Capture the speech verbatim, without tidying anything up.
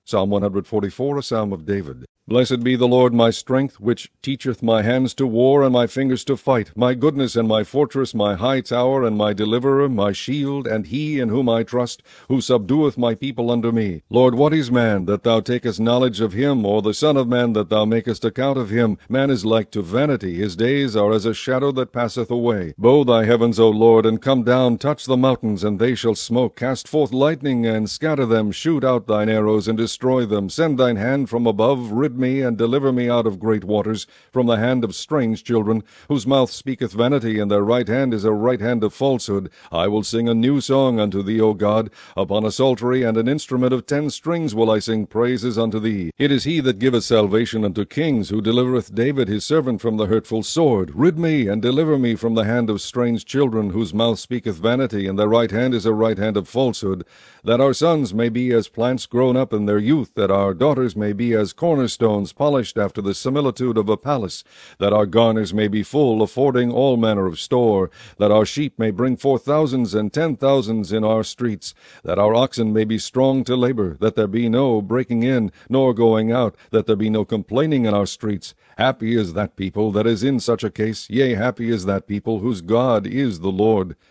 Psalm one forty-four, a psalm of David. Blessed be the Lord my strength, which teacheth my hands to war and my fingers to fight, my goodness and my fortress, my high tower and my deliverer, my shield, and he in whom I trust, who subdueth my people under me. Lord, what is man, that thou takest knowledge of him, or the son of man, that thou makest account of him? Man is like to vanity, his days are as a shadow that passeth away. Bow thy heavens, O Lord, and come down, touch the mountains, and they shall smoke. Cast forth lightning, and scatter them, shoot out thine arrows, and destroy them. Send thine hand from above, rid me, and deliver me out of great waters, from the hand of strange children, whose mouth speaketh vanity, and their right hand is a right hand of falsehood. I will sing a new song unto thee, O God. Upon a psaltery and an instrument of ten strings will I sing praises unto thee. It is he that giveth salvation unto kings, who delivereth David his servant from the hurtful sword. Rid me, and deliver me from the hand of strange children, whose mouth speaketh vanity, and their right hand is a right hand of falsehood, that our sons may be as plants grown up in their youth, that our daughters may be as cornerstones polished after the similitude of a palace, that our garners may be full, affording all manner of store, that our sheep may bring forth thousands and ten thousands in our streets, that our oxen may be strong to labor, that there be no breaking in, nor going out, that there be no complaining in our streets. Happy is that people that is in such a case, yea, happy is that people whose God is the Lord.